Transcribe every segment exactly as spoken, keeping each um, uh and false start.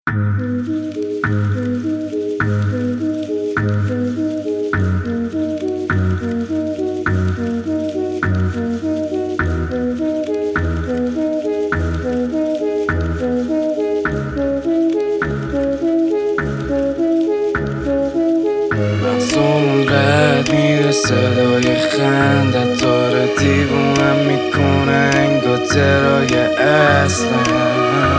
مغزمون رد میره صدای خندت داره دیوونم میکنه انگار ترای اصلا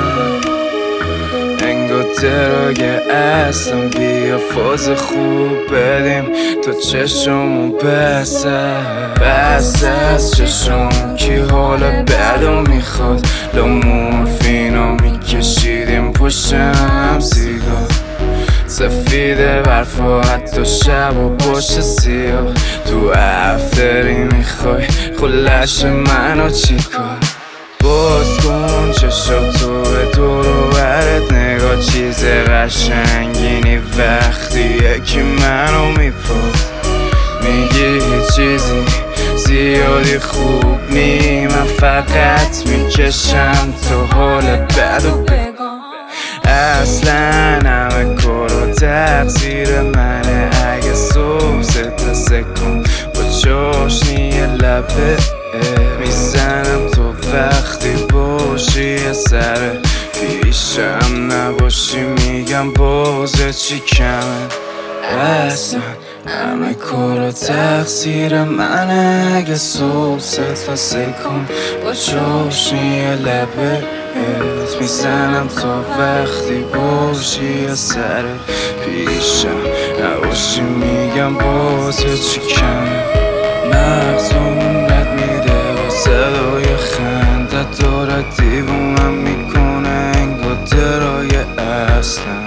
انگار ترای اصلا بیا فاز خوب بدیم تا چشمون بسه بسه از چشمون کی حال بدو میخواد لا مورفینا میکشیدیم پشتم سیگار سفیده برفا حتی شب و پشت سیاه تو افتری میخوای خلش منو چیکار باز کن چشاتو به دور و برت نگاه چیز قشنگینی وقتی یکی منو میپاد میگی هیچ چیزی زیادی خوب نی من فقط میکشم تو حال بد و بگم اصلا همه کارو تقصیر منه اگه صبح ستا سکن با چاشنی لبه میزنم تو وقتی باشی یه سر پیشم نباشی میگم بازه چی کمه اصلا همه کارو تقصیر منه اگه صبح ستا سکن با چاشنی لبه میزنم تا وقتی باشی یه سر پیشم نباشی میگم بازه چی کمه مغزمون رد میده و صدای خندت داره دیوونم میکنه انگار درای اصلا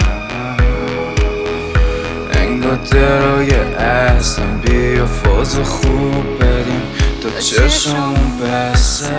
انگار درای اصلا بیا فاز خوب بدیم تا چشمون بسه